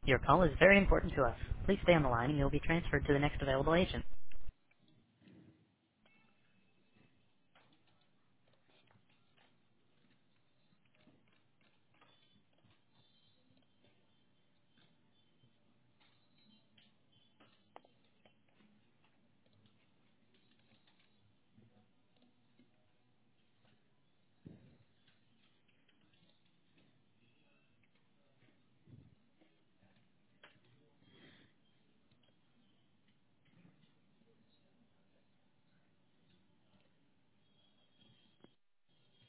Your call is very important to us. Please stay on the line and you'll be transferred to the next available agent.